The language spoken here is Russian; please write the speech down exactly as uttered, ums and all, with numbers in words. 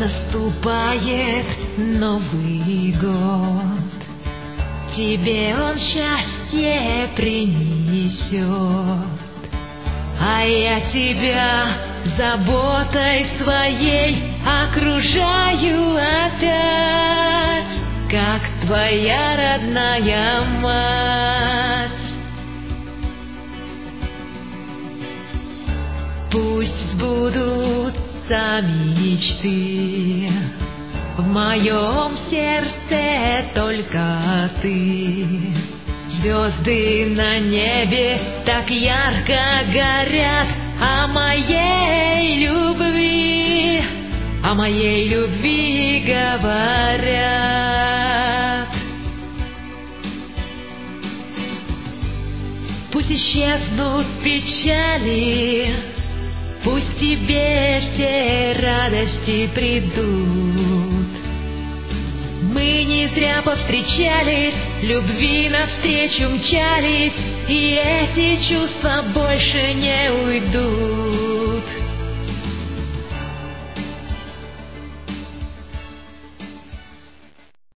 Наступает Новый год, тебе он счастье принесет, а я тебя заботой своей окружаю опять, как твоя родная мать. Пусть сбудутся мечты, в моем сердце только ты. Звезды на небе так ярко горят о моей любви, о моей любви говорят. Пусть исчезнут печали, пусть тебе все радости придут. Мы не зря повстречались, любви навстречу мчались, и эти чувства больше не уйдут.